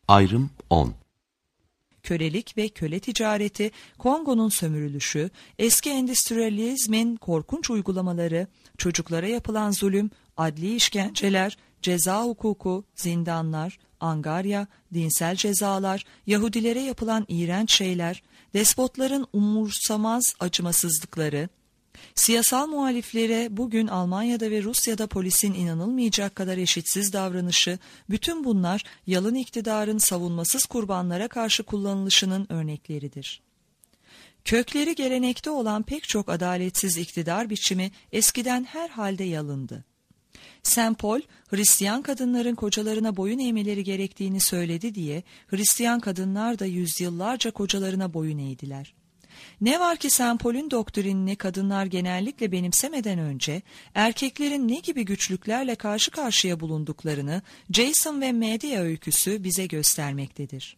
Ayrım 10. Kölelik ve köle ticareti, Kongo'nun sömürülüşü, eski endüstriyalizmin korkunç uygulamaları, çocuklara yapılan zulüm, adli işkenceler, ceza hukuku, zindanlar, angarya, dinsel cezalar, Yahudilere yapılan iğrenç şeyler, despotların umursamaz acımasızlıkları, siyasal muhaliflere bugün Almanya'da ve Rusya'da polisin inanılmayacak kadar eşitsiz davranışı, bütün bunlar yalın iktidarın savunmasız kurbanlara karşı kullanılışının örnekleridir. Kökleri gelenekte olan pek çok adaletsiz iktidar biçimi eskiden herhalde yalındı. Saint Paul, Hristiyan kadınların kocalarına boyun eğmeleri gerektiğini söyledi diye Hristiyan kadınlar da yüzyıllarca kocalarına boyun eğdiler. Ne var ki Saint Paul'ün doktrinini kadınlar genellikle benimsemeden önce erkeklerin ne gibi güçlüklerle karşı karşıya bulunduklarını Jason ve Medea öyküsü bize göstermektedir.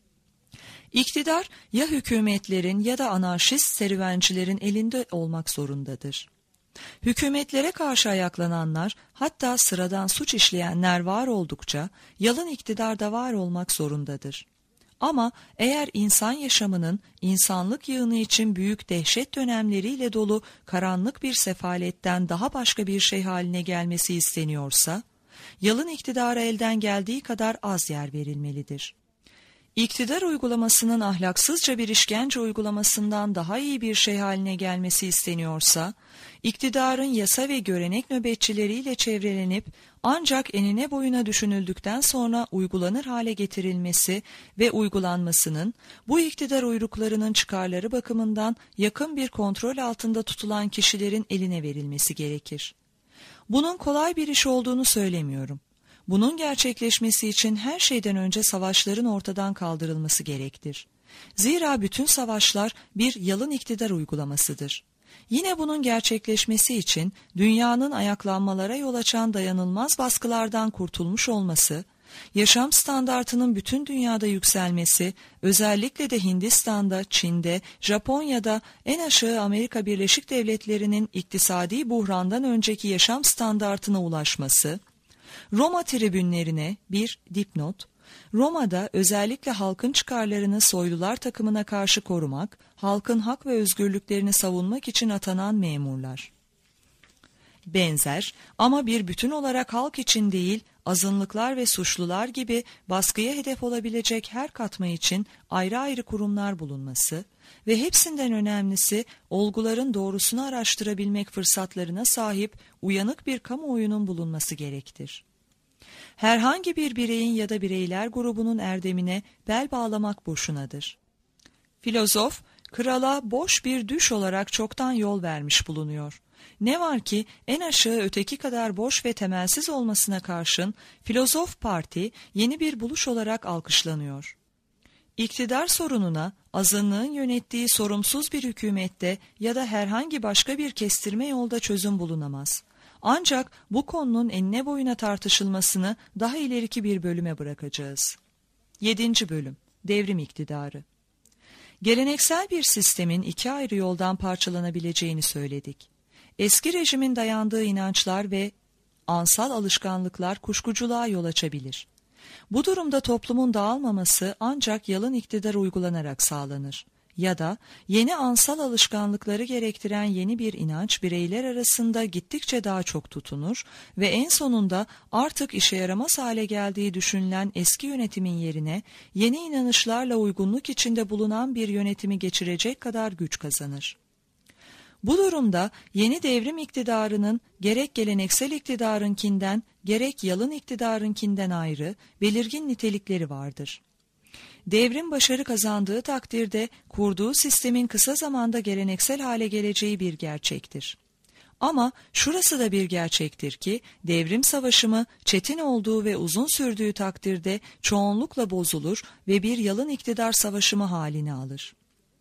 İktidar ya hükümetlerin ya da anarşist serüvencilerin elinde olmak zorundadır. Hükümetlere karşı ayaklananlar, hatta sıradan suç işleyenler var oldukça yalın iktidar da var olmak zorundadır. Ama eğer insan yaşamının insanlık yığını için büyük dehşet dönemleriyle dolu karanlık bir sefaletten daha başka bir şey haline gelmesi isteniyorsa, yalın iktidara elden geldiği kadar az yer verilmelidir. İktidar uygulamasının ahlaksızca bir işkence uygulamasından daha iyi bir şey haline gelmesi isteniyorsa, iktidarın yasa ve görenek nöbetçileriyle çevrelenip ancak enine boyuna düşünüldükten sonra uygulanır hale getirilmesi ve uygulanmasının, bu iktidar uyruklarının çıkarları bakımından yakın bir kontrol altında tutulan kişilerin eline verilmesi gerekir. Bunun kolay bir iş olduğunu söylemiyorum. Bunun gerçekleşmesi için her şeyden önce savaşların ortadan kaldırılması gerektir. Zira bütün savaşlar bir yalın iktidar uygulamasıdır. Yine bunun gerçekleşmesi için dünyanın ayaklanmalara yol açan dayanılmaz baskılardan kurtulmuş olması, yaşam standartının bütün dünyada yükselmesi, özellikle de Hindistan'da, Çin'de, Japonya'da, en aşağı Amerika Birleşik Devletleri'nin iktisadi buhrandan önceki yaşam standartına ulaşması, Roma tribünlerine bir dipnot, Roma'da özellikle halkın çıkarlarını soylular takımına karşı korumak, halkın hak ve özgürlüklerini savunmak için atanan memurlar. Benzer ama bir bütün olarak halk için değil, azınlıklar ve suçlular gibi baskıya hedef olabilecek her katma için ayrı ayrı kurumlar bulunması ve hepsinden önemlisi olguların doğrusunu araştırabilmek fırsatlarına sahip uyanık bir kamuoyunun bulunması gerektir. Herhangi bir bireyin ya da bireyler grubunun erdemine bel bağlamak boşunadır. Filozof, krala boş bir düş olarak çoktan yol vermiş bulunuyor. Ne var ki en aşağı öteki kadar boş ve temelsiz olmasına karşın filozof parti yeni bir buluş olarak alkışlanıyor. İktidar sorununa azınlığın yönettiği sorumsuz bir hükümette ya da herhangi başka bir kestirme yolda çözüm bulunamaz. Ancak bu konunun enine boyuna tartışılmasını daha ileriki bir bölüme bırakacağız. 7. Bölüm Devrim iktidarı. Geleneksel bir sistemin iki ayrı yoldan parçalanabileceğini söyledik. Eski rejimin dayandığı inançlar ve ansal alışkanlıklar kuşkuculuğa yol açabilir. Bu durumda toplumun dağılmaması ancak yalın iktidar uygulanarak sağlanır. Ya da yeni ansal alışkanlıkları gerektiren yeni bir inanç bireyler arasında gittikçe daha çok tutunur ve en sonunda artık işe yaramaz hale geldiği düşünülen eski yönetimin yerine yeni inanışlarla uygunluk içinde bulunan bir yönetimi geçirecek kadar güç kazanır. Bu durumda yeni devrim iktidarının gerek geleneksel iktidarınkinden gerek yalın iktidarınkinden ayrı belirgin nitelikleri vardır. Devrim başarı kazandığı takdirde kurduğu sistemin kısa zamanda geleneksel hale geleceği bir gerçektir. Ama şurası da bir gerçektir ki devrim savaşımı çetin olduğu ve uzun sürdüğü takdirde çoğunlukla bozulur ve bir yalın iktidar savaşımı halini alır.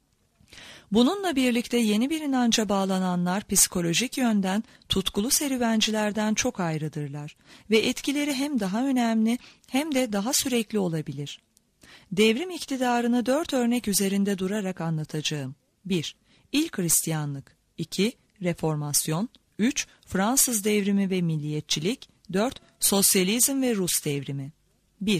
Bununla birlikte yeni bir inanca bağlananlar psikolojik yönden tutkulu serüvencilerden çok ayrıdırlar ve etkileri hem daha önemli hem de daha sürekli olabilir. Devrim iktidarını 4 örnek üzerinde durarak anlatacağım. 1. İlk Hristiyanlık. 2. Reformasyon. 3. Fransız devrimi ve milliyetçilik. 4. Sosyalizm ve Rus devrimi. 1.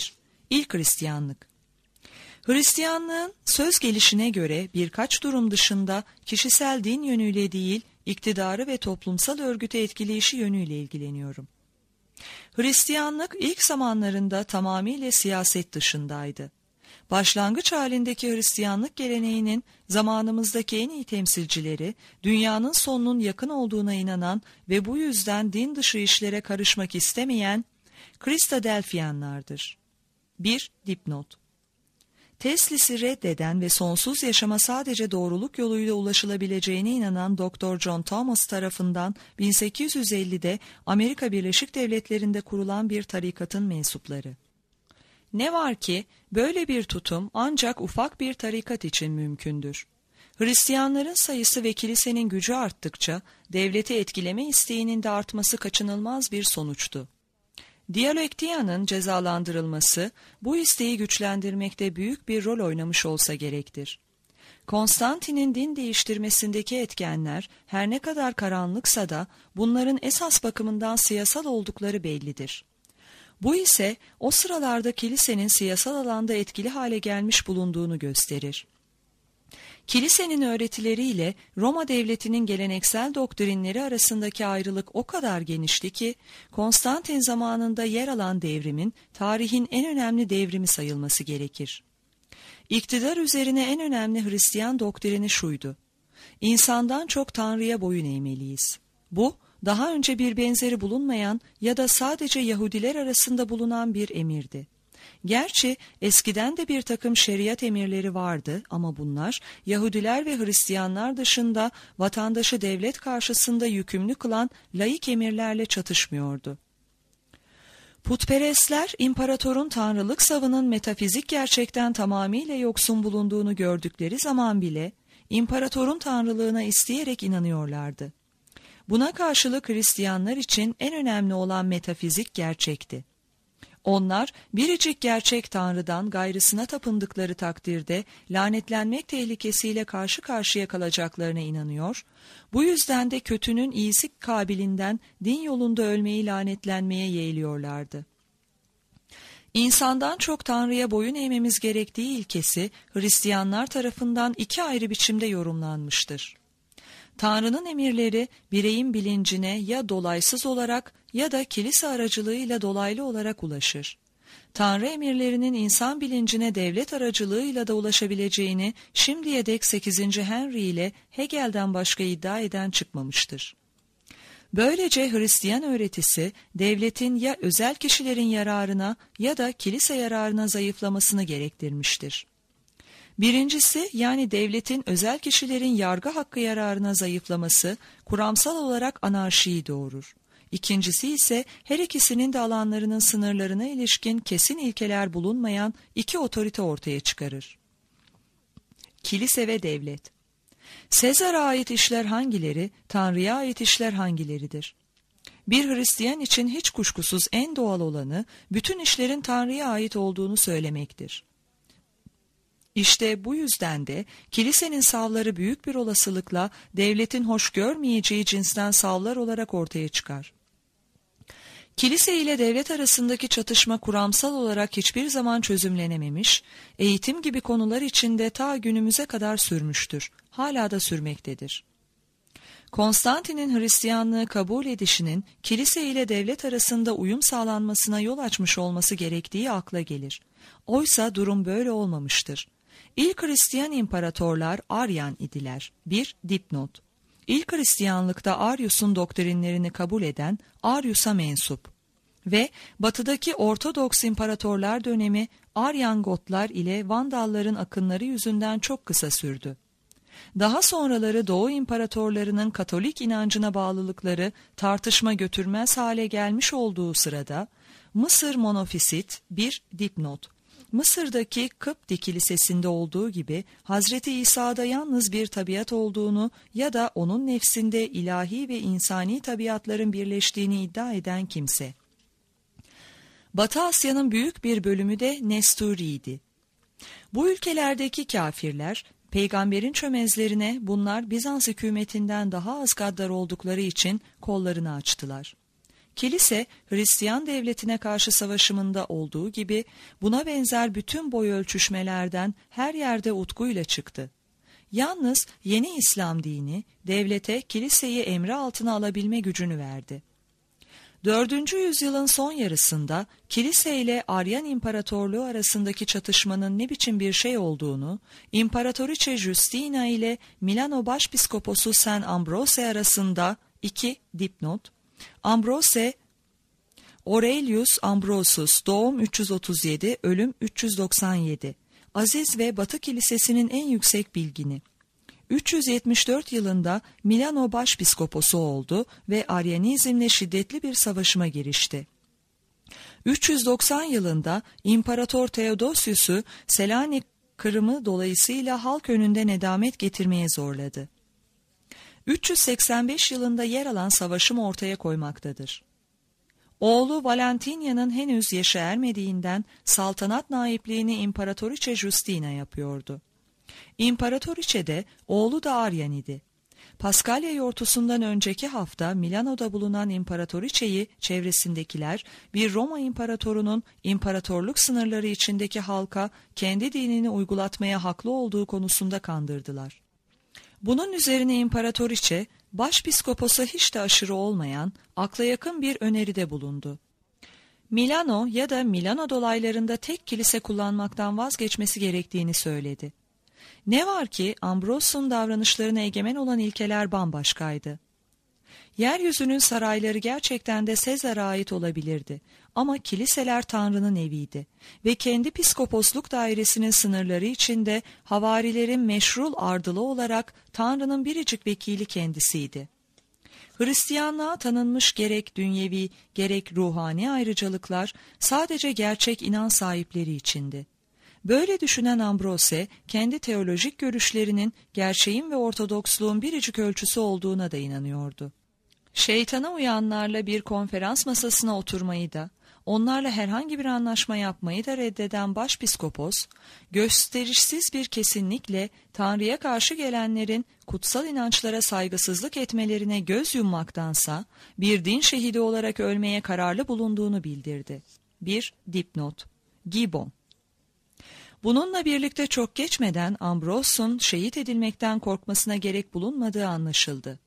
İlk Hristiyanlık. Hristiyanlığın söz gelişine göre birkaç durum dışında kişisel din yönüyle değil, iktidarı ve toplumsal örgütü etkileyişi yönüyle ilgileniyorum. Hristiyanlık ilk zamanlarında tamamıyla siyaset dışındaydı. Başlangıç halindeki Hristiyanlık geleneğinin zamanımızdaki en iyi temsilcileri, dünyanın sonunun yakın olduğuna inanan ve bu yüzden din dışı işlere karışmak istemeyen Kristadelfiyanlardır. 1. Dipnot. Teslis'i reddeden ve sonsuz yaşama sadece doğruluk yoluyla ulaşılabileceğine inanan Dr. John Thomas tarafından 1850'de Amerika Birleşik Devletleri'nde kurulan bir tarikatın mensupları. Ne var ki böyle bir tutum ancak ufak bir tarikat için mümkündür. Hristiyanların sayısı ve kilisenin gücü arttıkça devleti etkileme isteğinin de artması kaçınılmaz bir sonuçtu. Dialektiyanın cezalandırılması bu isteği güçlendirmekte büyük bir rol oynamış olsa gerektir. Konstantin'in din değiştirmesindeki etkenler her ne kadar karanlıksa da bunların esas bakımından siyasal oldukları bellidir. Bu ise o sıralarda kilisenin siyasal alanda etkili hale gelmiş bulunduğunu gösterir. Kilisenin öğretileriyle Roma devletinin geleneksel doktrinleri arasındaki ayrılık o kadar genişti ki, Konstantin zamanında yer alan devrimin tarihin en önemli devrimi sayılması gerekir. İktidar üzerine en önemli Hristiyan doktrini şuydu: İnsandan çok Tanrı'ya boyun eğmeliyiz. Bu, daha önce bir benzeri bulunmayan ya da sadece Yahudiler arasında bulunan bir emirdi. Gerçi eskiden de bir takım şeriat emirleri vardı ama bunlar Yahudiler ve Hristiyanlar dışında vatandaşı devlet karşısında yükümlü kılan laik emirlerle çatışmıyordu. Putperestler imparatorun tanrılık savının metafizik gerçekten tamamıyla yoksun bulunduğunu gördükleri zaman bile imparatorun tanrılığına isteyerek inanıyorlardı. Buna karşılık Hristiyanlar için en önemli olan metafizik gerçekti. Onlar biricik gerçek Tanrı'dan gayrısına tapındıkları takdirde lanetlenmek tehlikesiyle karşı karşıya kalacaklarına inanıyor, bu yüzden de kötünün iyisi kabilinden din yolunda ölmeyi lanetlenmeye yeğliyorlardı. İnsandan çok Tanrı'ya boyun eğmemiz gerektiği ilkesi Hristiyanlar tarafından iki ayrı biçimde yorumlanmıştır. Tanrı'nın emirleri bireyin bilincine ya dolaysız olarak ya da kilise aracılığıyla dolaylı olarak ulaşır. Tanrı emirlerinin insan bilincine devlet aracılığıyla da ulaşabileceğini şimdiye dek 8. Henry ile Hegel'den başka iddia eden çıkmamıştır. Böylece Hristiyan öğretisi devletin ya özel kişilerin yararına ya da kilise yararına zayıflamasını gerektirmiştir. Birincisi, yani devletin özel kişilerin yargı hakkı yararına zayıflaması kuramsal olarak anarşiyi doğurur. İkincisi ise her ikisinin de alanlarının sınırlarına ilişkin kesin ilkeler bulunmayan iki otorite ortaya çıkarır. Kilise ve devlet. Sezar'a ait işler hangileri, Tanrı'ya ait işler hangileridir? Bir Hristiyan için hiç kuşkusuz en doğal olanı bütün işlerin Tanrı'ya ait olduğunu söylemektir. İşte bu yüzden de kilisenin savları büyük bir olasılıkla devletin hoş görmeyeceği cinsten savlar olarak ortaya çıkar. Kilise ile devlet arasındaki çatışma kuramsal olarak hiçbir zaman çözümlenememiş, eğitim gibi konular içinde ta günümüze kadar sürmüştür, hala da sürmektedir. Konstantin'in Hristiyanlığı kabul edişinin kilise ile devlet arasında uyum sağlanmasına yol açmış olması gerektiği akla gelir. Oysa durum böyle olmamıştır. İlk Hristiyan imparatorlar Aryan idiler. Bir dipnot. İlk Hristiyanlıkta Arius'un doktrinlerini kabul eden Arius'a mensup ve batıdaki Ortodoks imparatorlar dönemi Aryan Gotlar ile Vandalların akınları yüzünden çok kısa sürdü. Daha sonraları Doğu imparatorlarının Katolik inancına bağlılıkları tartışma götürmez hale gelmiş olduğu sırada Mısır monofisit bir dipnot. Mısır'daki Kıpti Kilisesi'nde olduğu gibi Hazreti İsa'da yalnız bir tabiat olduğunu ya da onun nefsinde ilahi ve insani tabiatların birleştiğini iddia eden kimse. Batı Asya'nın büyük bir bölümü de Nesturiydi. Bu ülkelerdeki kafirler, peygamberin çömezlerine bunlar Bizans hükümetinden daha az gaddar oldukları için kollarını açtılar. Kilise, Hristiyan devletine karşı savaşımında olduğu gibi buna benzer bütün boy ölçüşmelerden her yerde utkuyla çıktı. Yalnız yeni İslam dini devlete kiliseyi emri altına alabilme gücünü verdi. 4. yüzyılın son yarısında kilise ile Aryan İmparatorluğu arasındaki çatışmanın ne biçim bir şey olduğunu, İmparatoriçe Justina ile Milano Başpiskoposu San Ambrose arasında 2 dipnot, Ambrose Aurelius Ambrosius, doğum 337, ölüm 397, Aziz ve Batı Kilisesi'nin en yüksek bilgini. 374 yılında Milano Başpiskoposu oldu ve Aryanizmle şiddetli bir savaşıma girişti. 390 yılında İmparator Theodosius'u Selanik kırımı dolayısıyla halk önünde nedamet getirmeye zorladı. 385 yılında yer alan savaşım ortaya koymaktadır. Oğlu Valentinian'ın henüz yaşı ermediğinden saltanat naipliğini İmparatoriçe Justina yapıyordu. İmparatoriçe de oğlu da Aryan idi. Paskalya yortusundan önceki hafta Milano'da bulunan İmparatoriçe'yi çevresindekiler bir Roma imparatorunun imparatorluk sınırları içindeki halka kendi dinini uygulatmaya haklı olduğu konusunda kandırdılar. Bunun üzerine İmparatoriçe, başpiskoposa hiç de aşırı olmayan, akla yakın bir öneride bulundu. Milano ya da Milano dolaylarında tek kilise kullanmaktan vazgeçmesi gerektiğini söyledi. Ne var ki Ambros'un davranışlarına egemen olan ilkeler bambaşkaydı. Yeryüzünün sarayları gerçekten de Sezar'a ait olabilirdi ama kiliseler Tanrı'nın eviydi ve kendi piskoposluk dairesinin sınırları içinde havarilerin meşrul ardılı olarak Tanrı'nın biricik vekili kendisiydi. Hristiyanlığa tanınmış gerek dünyevi gerek ruhani ayrıcalıklar sadece gerçek inan sahipleri içindi. Böyle düşünen Ambrose, kendi teolojik görüşlerinin gerçeğin ve ortodoksluğun biricik ölçüsü olduğuna da inanıyordu. Şeytana uyanlarla bir konferans masasına oturmayı da, onlarla herhangi bir anlaşma yapmayı da reddeden başpiskopos, gösterişsiz bir kesinlikle Tanrı'ya karşı gelenlerin kutsal inançlara saygısızlık etmelerine göz yummaktansa, bir din şehidi olarak ölmeye kararlı bulunduğunu bildirdi. 1 dipnot Gibbon. Bununla birlikte çok geçmeden Ambros'un şehit edilmekten korkmasına gerek bulunmadığı anlaşıldı.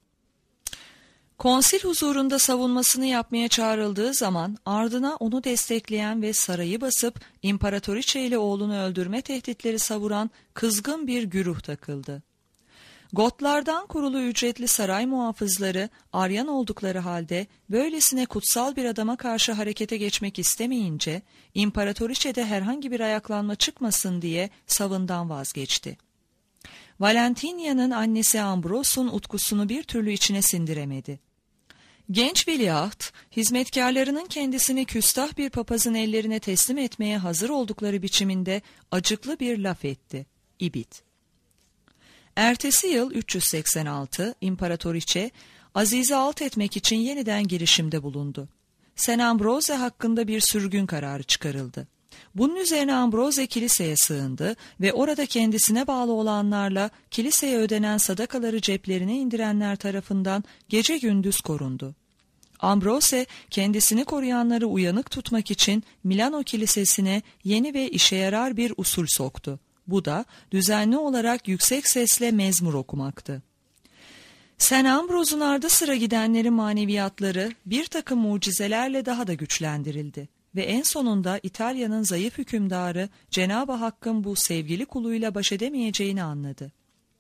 Konsil huzurunda savunmasını yapmaya çağrıldığı zaman ardına onu destekleyen ve sarayı basıp İmparatoriçe ile oğlunu öldürme tehditleri savuran kızgın bir güruh takıldı. Gotlardan kurulu ücretli saray muhafızları Aryan oldukları halde böylesine kutsal bir adama karşı harekete geçmek istemeyince İmparatoriçe'de herhangi bir ayaklanma çıkmasın diye savından vazgeçti. Valentinian'ın annesi Ambros'un utkusunu bir türlü içine sindiremedi. Genç veliaht, hizmetkarlarının kendisini küstah bir papazın ellerine teslim etmeye hazır oldukları biçiminde acıklı bir laf etti. İbit. Ertesi yıl 386 İmparatoriçe, Aziz'i alt etmek için yeniden girişimde bulundu. San Ambrose hakkında bir sürgün kararı çıkarıldı. Bunun üzerine Ambrose kiliseye sığındı ve orada kendisine bağlı olanlarla kiliseye ödenen sadakaları ceplerine indirenler tarafından gece gündüz korundu. Ambrose kendisini koruyanları uyanık tutmak için Milano Kilisesi'ne yeni ve işe yarar bir usul soktu. Bu da düzenli olarak yüksek sesle mezmur okumaktı. San Ambrose'un ardı sıra gidenlerin maneviyatları bir takım mucizelerle daha da güçlendirildi ve en sonunda İtalya'nın zayıf hükümdarı Cenab-ı Hakk'ın bu sevgili kuluyla baş edemeyeceğini anladı.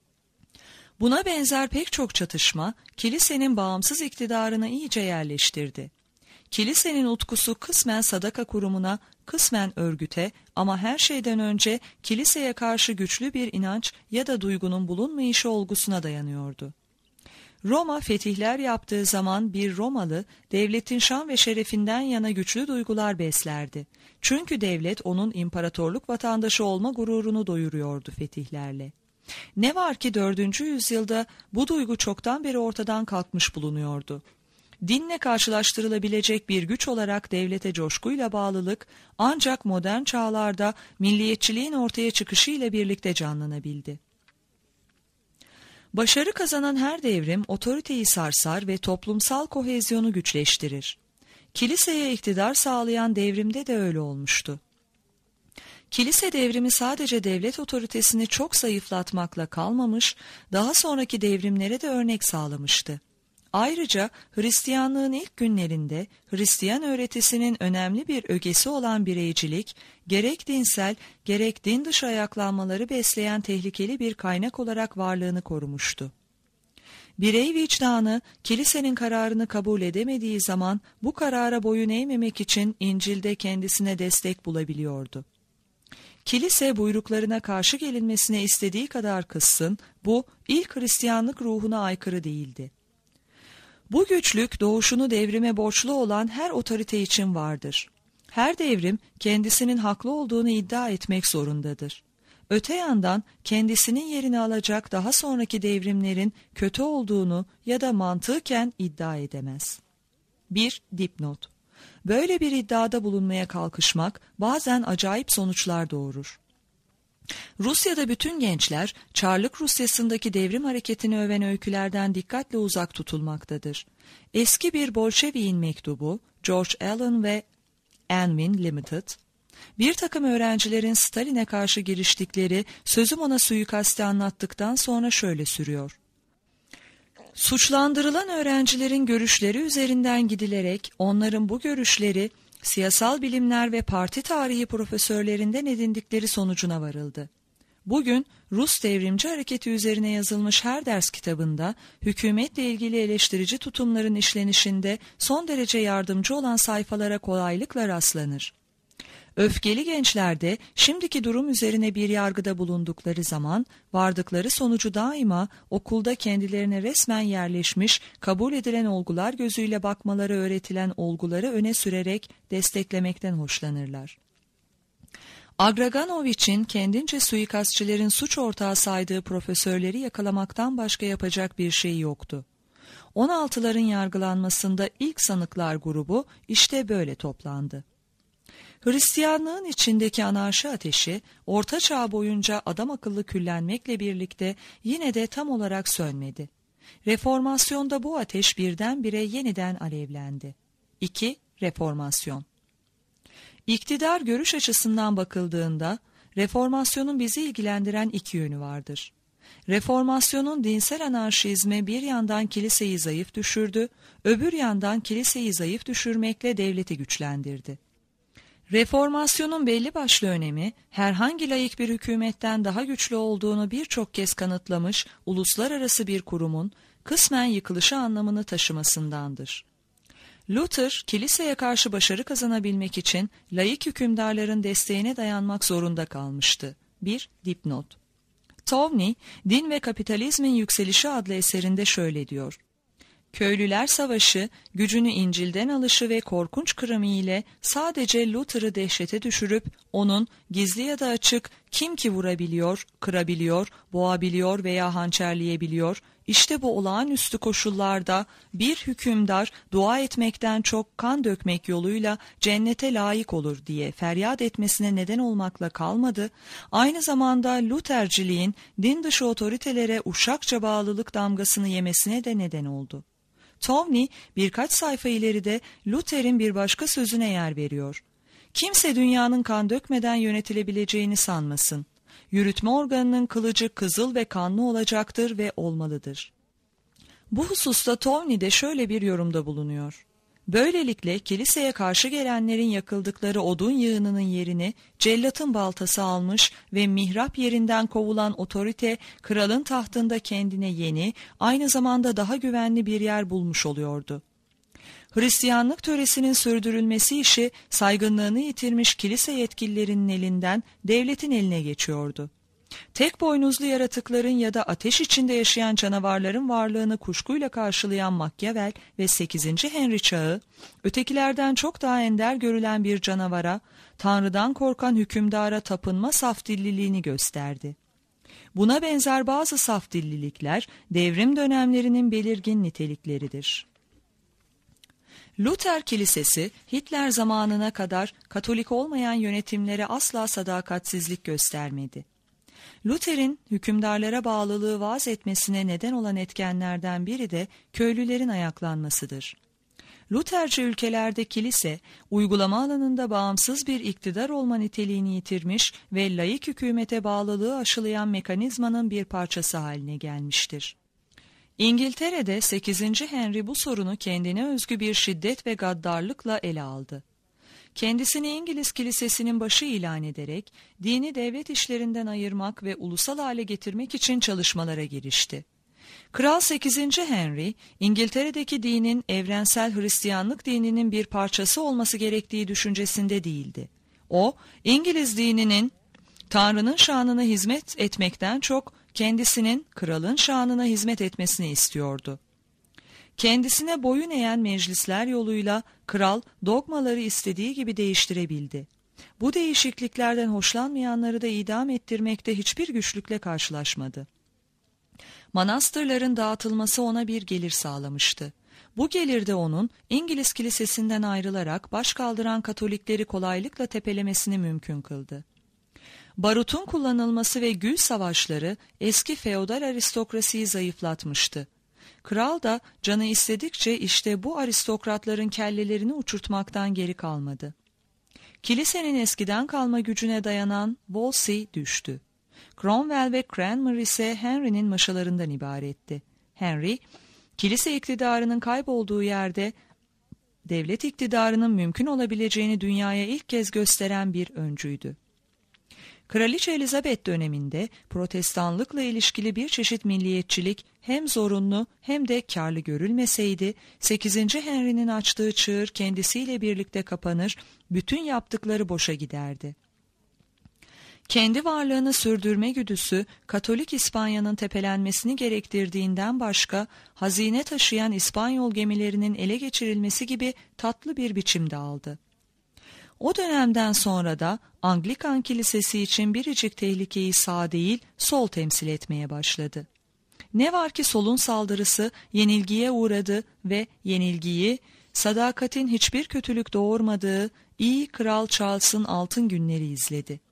Buna benzer pek çok çatışma kilisenin bağımsız iktidarını iyice yerleştirdi. Kilisenin utkusu kısmen sadaka kurumuna, kısmen örgüte ama her şeyden önce kiliseye karşı güçlü bir inanç ya da duygunun bulunmayışı olgusuna dayanıyordu. Roma fetihler yaptığı zaman bir Romalı devletin şan ve şerefinden yana güçlü duygular beslerdi. Çünkü devlet onun imparatorluk vatandaşı olma gururunu doyuruyordu fetihlerle. Ne var ki 4. yüzyılda bu duygu çoktan beri ortadan kalkmış bulunuyordu. Dinle karşılaştırılabilecek bir güç olarak devlete coşkuyla bağlılık ancak modern çağlarda milliyetçiliğin ortaya çıkışıyla birlikte canlanabildi. Başarı kazanan her devrim otoriteyi sarsar ve toplumsal kohezyonu güçleştirir. Kiliseye iktidar sağlayan devrimde de öyle olmuştu. Kilise devrimi sadece devlet otoritesini çok zayıflatmakla kalmamış, daha sonraki devrimlere de örnek sağlamıştı. Ayrıca Hristiyanlığın ilk günlerinde Hristiyan öğretisinin önemli bir ögesi olan bireycilik, gerek dinsel gerek din dışı ayaklanmaları besleyen tehlikeli bir kaynak olarak varlığını korumuştu. Birey vicdanı, kilisenin kararını kabul edemediği zaman bu karara boyun eğmemek için İncil'de kendisine destek bulabiliyordu. Kilise buyruklarına karşı gelinmesine istediği kadar kızsın, bu ilk Hristiyanlık ruhuna aykırı değildi. Bu güçlük doğuşunu devrime borçlu olan her otorite için vardır. Her devrim kendisinin haklı olduğunu iddia etmek zorundadır. Öte yandan kendisinin yerini alacak daha sonraki devrimlerin kötü olduğunu ya da mantıken iddia edemez. 1. Dipnot. Böyle bir iddiada bulunmaya kalkışmak bazen acayip sonuçlar doğurur. Rusya'da bütün gençler Çarlık Rusyası'ndaki devrim hareketini öven öykülerden dikkatle uzak tutulmaktadır. Eski bir Bolşevik'in mektubu, George Allen ve Anwin Limited, bir takım öğrencilerin Stalin'e karşı giriştikleri Sözüm Ona suikasti anlattıktan sonra şöyle sürüyor. Suçlandırılan öğrencilerin görüşleri üzerinden gidilerek onların bu görüşleri siyasal bilimler ve parti tarihi profesörlerinden edindikleri sonucuna varıldı. Bugün Rus devrimci hareketi üzerine yazılmış her ders kitabında hükümetle ilgili eleştirici tutumların işlenişinde son derece yardımcı olan sayfalara kolaylıkla rastlanır. Öfkeli gençler de şimdiki durum üzerine bir yargıda bulundukları zaman vardıkları sonucu daima okulda kendilerine resmen yerleşmiş, kabul edilen olgular gözüyle bakmaları öğretilen olguları öne sürerek desteklemekten hoşlanırlar. Agraganovich'in kendince suikastçilerin suç ortağı saydığı profesörleri yakalamaktan başka yapacak bir şey yoktu. 16'ların yargılanmasında ilk sanıklar grubu işte böyle toplandı. Hristiyanlığın içindeki anarşi ateşi, Orta Çağ boyunca adam akıllı küllenmekle birlikte yine de tam olarak sönmedi. Reformasyonda bu ateş birdenbire yeniden alevlendi. 2. Reformasyon. İktidar görüş açısından bakıldığında, reformasyonun bizi ilgilendiren iki yönü vardır. Reformasyonun dinsel anarşizmi bir yandan kiliseyi zayıf düşürdü, öbür yandan kiliseyi zayıf düşürmekle devleti güçlendirdi. Reformasyonun belli başlı önemi, herhangi laik bir hükümetten daha güçlü olduğunu birçok kez kanıtlamış uluslararası bir kurumun kısmen yıkılışı anlamını taşımasındandır. Luther, kiliseye karşı başarı kazanabilmek için laik hükümdarların desteğine dayanmak zorunda kalmıştı. 1. Dipnot. Tovney, Din ve Kapitalizmin Yükselişi adlı eserinde şöyle diyor. Köylüler Savaşı, gücünü İncil'den alışı ve korkunç kırımı ile sadece Luther'ı dehşete düşürüp onun gizli ya da açık kim ki vurabiliyor, kırabiliyor, boğabiliyor veya hançerleyebiliyor, işte bu olağanüstü koşullarda bir hükümdar dua etmekten çok kan dökmek yoluyla cennete layık olur diye feryat etmesine neden olmakla kalmadı, aynı zamanda Lutherciliğin din dışı otoritelere uşakça bağlılık damgasını yemesine de neden oldu. Tovney birkaç sayfa ileride Luther'in bir başka sözüne yer veriyor. Kimse dünyanın kan dökmeden yönetilebileceğini sanmasın. Yürütme organının kılıcı kızıl ve kanlı olacaktır ve olmalıdır. Bu hususta Tovney de şöyle bir yorumda bulunuyor. Böylelikle kiliseye karşı gelenlerin yakıldıkları odun yığınının yerini cellatın baltası almış ve mihrap yerinden kovulan otorite kralın tahtında kendine yeni, aynı zamanda daha güvenli bir yer bulmuş oluyordu. Hristiyanlık töresinin sürdürülmesi işi saygınlığını yitirmiş kilise yetkililerinin elinden devletin eline geçiyordu. Tek boynuzlu yaratıkların ya da ateş içinde yaşayan canavarların varlığını kuşkuyla karşılayan Machiavelli ve 8. Henry çağı, ötekilerden çok daha ender görülen bir canavara, Tanrı'dan korkan hükümdara tapınma safdilliliğini gösterdi. Buna benzer bazı safdillilikler devrim dönemlerinin belirgin nitelikleridir. Luther Kilisesi, Hitler zamanına kadar Katolik olmayan yönetimlere asla sadakatsizlik göstermedi. Luther'in hükümdarlara bağlılığı vaaz etmesine neden olan etkenlerden biri de köylülerin ayaklanmasıdır. Lutherci ülkelerde kilise, uygulama alanında bağımsız bir iktidar olma niteliğini yitirmiş ve laik hükümete bağlılığı aşılayan mekanizmanın bir parçası haline gelmiştir. İngiltere'de 8. Henry bu sorunu kendine özgü bir şiddet ve gaddarlıkla ele aldı. Kendisini İngiliz kilisesinin başı ilan ederek dini devlet işlerinden ayırmak ve ulusal hale getirmek için çalışmalara girişti. Kral 8. Henry, İngiltere'deki dinin evrensel Hristiyanlık dininin bir parçası olması gerektiği düşüncesinde değildi. O, İngiliz dininin Tanrı'nın şanına hizmet etmekten çok kendisinin kralın şanına hizmet etmesini istiyordu. Kendisine boyun eğen meclisler yoluyla kral dogmaları istediği gibi değiştirebildi. Bu değişikliklerden hoşlanmayanları da idam ettirmekte hiçbir güçlükle karşılaşmadı. Manastırların dağıtılması ona bir gelir sağlamıştı. Bu gelir de onun İngiliz kilisesinden ayrılarak başkaldıran Katolikleri kolaylıkla tepelemesini mümkün kıldı. Barutun kullanılması ve gül savaşları eski feodal aristokrasiyi zayıflatmıştı. Kral da canı istedikçe işte bu aristokratların kellelerini uçurtmaktan geri kalmadı. Kilisenin eskiden kalma gücüne dayanan Wolsey düştü. Cromwell ve Cranmer ise Henry'nin maşalarından ibaretti. Henry, kilise iktidarının kaybolduğu yerde devlet iktidarının mümkün olabileceğini dünyaya ilk kez gösteren bir öncüydü. Kraliçe Elizabeth döneminde protestanlıkla ilişkili bir çeşit milliyetçilik hem zorunlu hem de kârlı görülmeseydi, 8. Henry'nin açtığı çığır kendisiyle birlikte kapanır, bütün yaptıkları boşa giderdi. Kendi varlığını sürdürme güdüsü Katolik İspanya'nın tepelenmesini gerektirdiğinden başka hazine taşıyan İspanyol gemilerinin ele geçirilmesi gibi tatlı bir biçimde aldı. O dönemden sonra da Anglikan Kilisesi için biricik tehlikeyi sağ değil sol temsil etmeye başladı. Ne var ki solun saldırısı yenilgiye uğradı ve yenilgiyi sadakatin hiçbir kötülük doğurmadığı iyi Kral Charles'ın altın günleri izledi.